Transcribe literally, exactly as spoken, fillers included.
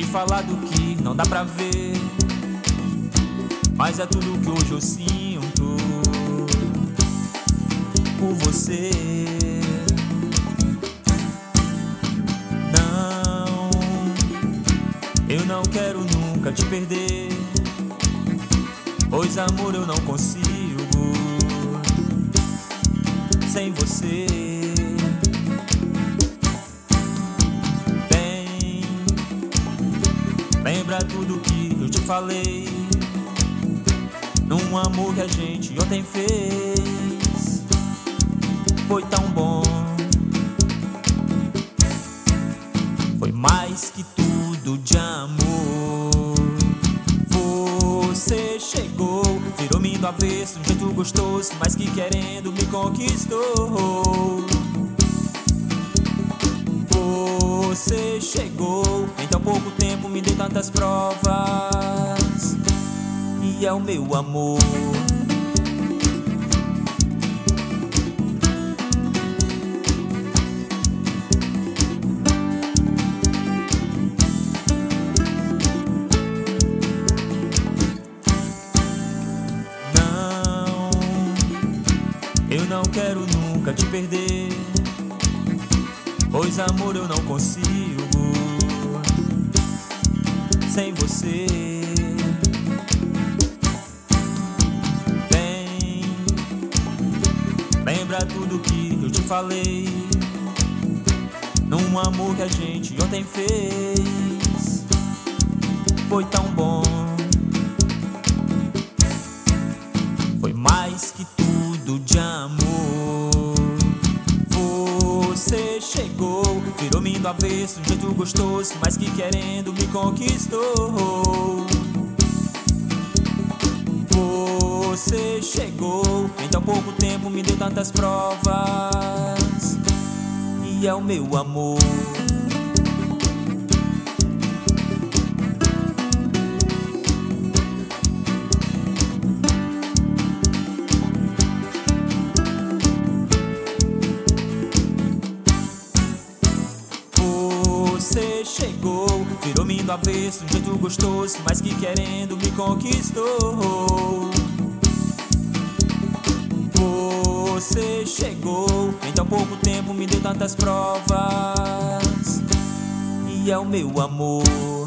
falar do que não dá pra ver, mas é tudo que hoje eu sinto por você. Não, eu não quero nunca te perder, pois amor eu não consigo sem você. Bem, lembra tudo que eu te falei, num amor que a gente ontem fez, foi tão bom. Foi mais que tudo de amor. Você chegou, virou-me do avesso, um jeito gostoso, mas que querendo me conquistou. Você chegou, em tão pouco tempo me deu tantas provas, e é o meu amor. Eu não quero nunca te perder, pois amor eu não consigo sem você. Bem, lembra tudo que eu te falei, num amor que a gente ontem fez, foi tão bom. Foi mais que tudo de amor. Você chegou, virou-me do avesso, um jeito gostoso, mas que querendo me conquistou. Você chegou, em tão pouco tempo me deu tantas provas, e é o meu amor. Você chegou, virou-me do avesso, um jeito gostoso, mas que querendo me conquistou. Você chegou, em tão pouco tempo me deu tantas provas, e é o meu amor.